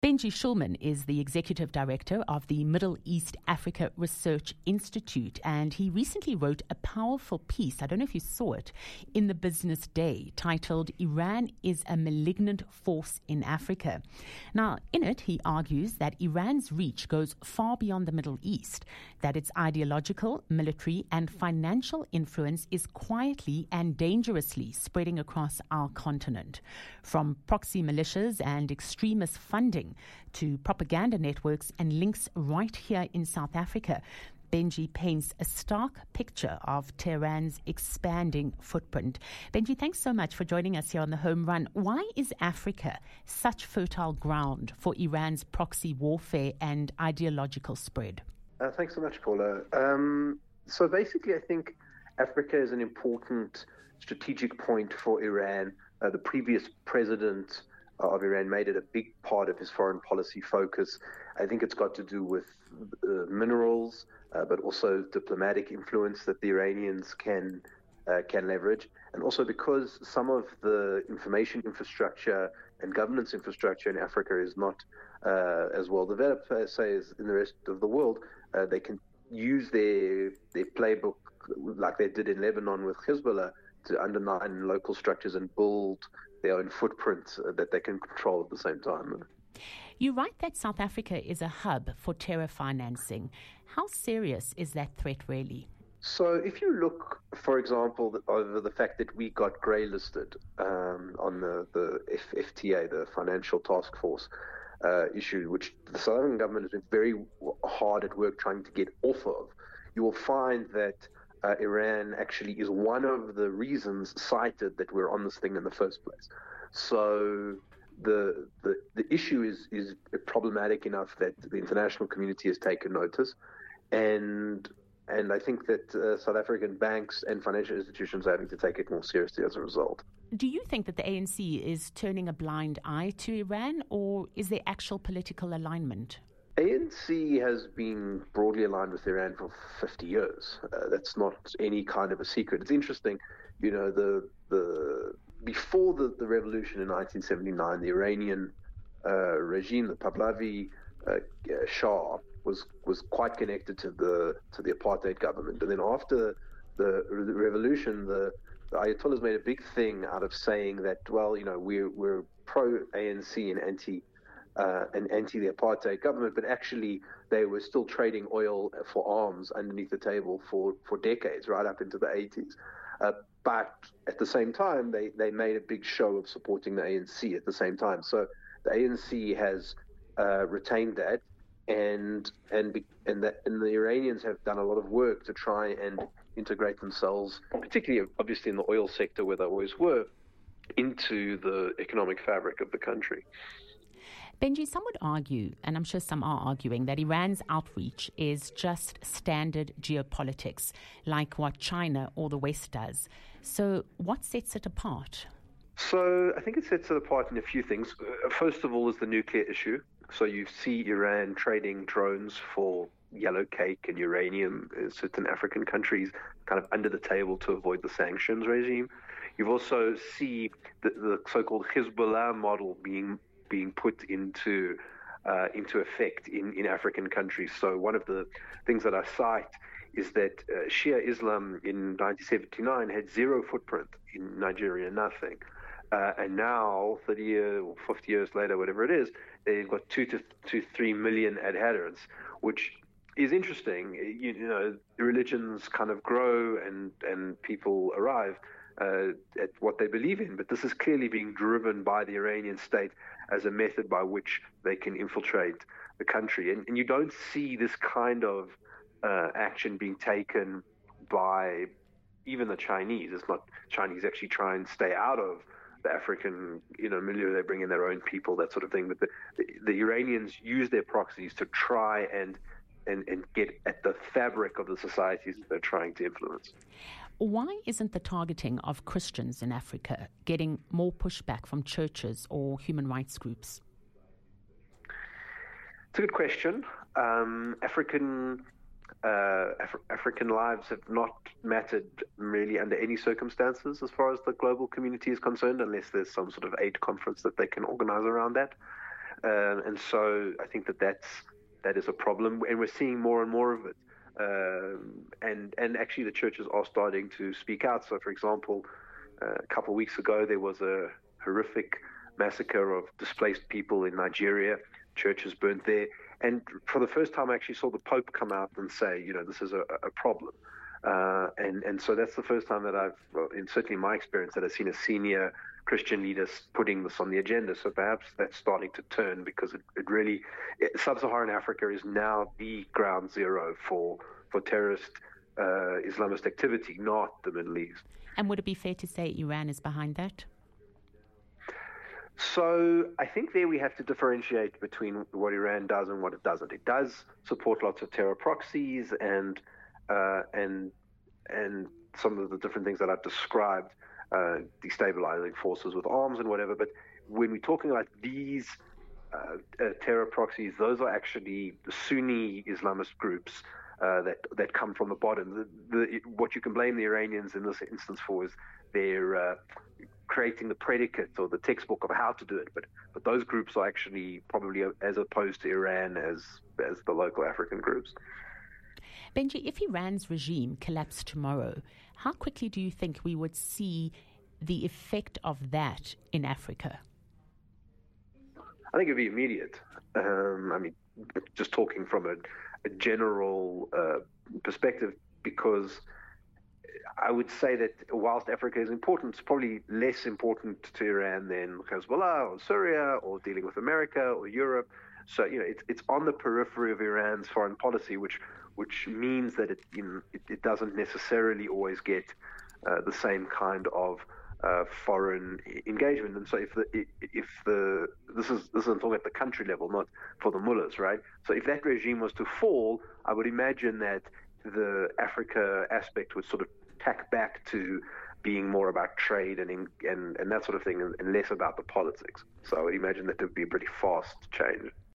Benji Schulman is the Executive Director of the Middle East Africa Research Institute, and he recently wrote a powerful piece, I don't know if you saw it, in the Business Day, titled "Iran is a Malignant Force in Africa." Now, in it, he argues that Iran's reach goes far beyond the Middle East, that its ideological, military, and financial influence is quietly and dangerously spreading across our continent. From proxy militias and extremist funding to propaganda networks and links right here in South Africa, Benji paints a stark picture of Tehran's expanding footprint. Benji, thanks so much for joining us here on The Home Run. Why is Africa such fertile ground for Iran's proxy warfare and ideological spread? Thanks so much, Paula. So basically, I think Africa is an important strategic point for Iran. The previous president of Iran made it a big part of his foreign policy focus. I think it's got to do with minerals, but also diplomatic influence that the Iranians can leverage, and also because some of the information infrastructure and governance infrastructure in Africa is not as well developed, say, as in the rest of the world. They can use their playbook like they did in Lebanon with Hezbollah to undermine local structures and build their own footprint that they can control at the same time. You write that South Africa is a hub for terror financing. How serious is that threat really? So if you look, for example, over the fact that we got grey listed on the FTA, the Financial Task Force issue, which the South African government has been very hard at work trying to get off of, you will find that Iran actually is one of the reasons cited that we're on this thing in the first place. So the issue is problematic enough that the international community has taken notice, and I think that South African banks and financial institutions are having to take it more seriously as a result. Do you think that the ANC is turning a blind eye to Iran, or is there actual political alignment? ANC has been broadly aligned with Iran for 50 years. That's not any kind of a secret. It's interesting, you know, before the revolution in 1979, the Iranian regime, the Pahlavi Shah, was quite connected to the apartheid government. And then after the revolution, the Ayatollahs made a big thing out of saying that, well, you know, we're pro-ANC and anti the apartheid government, but actually they were still trading oil for arms underneath the table for decades, right up into the 80s. But at the same time, they made a big show of supporting the ANC at the same time. So the ANC has retained that, and the Iranians have done a lot of work to try and integrate themselves, particularly obviously in the oil sector where they always were, into the economic fabric of the country. Benji, some would argue, and I'm sure some are arguing, that Iran's outreach is just standard geopolitics, like what China or the West does. So what sets it apart? So I think it sets it apart in a few things. First of all is the nuclear issue. So you see Iran trading drones for yellow cake and uranium in certain African countries, kind of under the table to avoid the sanctions regime. You also see the so-called Hezbollah model being put into effect in African countries. So one of the things that I cite is that Shia Islam in 1979 had zero footprint in Nigeria, nothing. And now, 30 years or 50 years later, whatever it is, they've got 2 to 3 million adherents, which is interesting. You know, religions kind of grow and people arrive at what they believe in, but this is clearly being driven by the Iranian state as a method by which they can infiltrate the country. And you don't see this kind of action being taken by even the Chinese. It's not Chinese actually try and stay out of the African, milieu. They bring in their own people, that sort of thing. But the Iranians use their proxies to try and get at the fabric of the societies that they're trying to influence. Why isn't the targeting of Christians in Africa getting more pushback from churches or human rights groups? It's a good question. African lives have not mattered really under any circumstances as far as the global community is concerned, unless there's some sort of aid conference that they can organize around that. And so I think that is a problem, and we're seeing more and more of it. And actually, the churches are starting to speak out. So, for example, a couple of weeks ago, there was a horrific massacre of displaced people in Nigeria. Churches burnt there. And for the first time, I actually saw the Pope come out and say, this is a problem. And so that's the first time that certainly in my experience, that I've seen a senior Christian leader putting this on the agenda. So perhaps that's starting to turn, because Sub-Saharan Africa is now the ground zero for terrorist Islamist activity, not the Middle East. And would it be fair to say Iran is behind that? So I think there we have to differentiate between what Iran does and what it doesn't. It does support lots of terror proxies and some of the different things that I've described, destabilizing forces with arms and whatever. But when we're talking about these terror proxies, those are actually the Sunni Islamist groups that come from the bottom. What you can blame the Iranians in this instance for is their creating the predicate or the textbook of how to do it. But those groups are actually probably as opposed to Iran as the local African groups. Benji, if Iran's regime collapsed tomorrow, how quickly do you think we would see the effect of that in Africa? I think it'd be immediate. Just talking from a general perspective, because I would say that whilst Africa is important, it's probably less important to Iran than Hezbollah or Syria or dealing with America or Europe. So it's on the periphery of Iran's foreign policy, which means that it doesn't necessarily always get the same kind of foreign engagement. And so this is I'm talking at the country level, not for the mullahs, right? So if that regime was to fall, I would imagine that the Africa aspect would sort of tack back to being more about trade and that sort of thing, and less about the politics. So I would imagine that there would be a pretty fast change.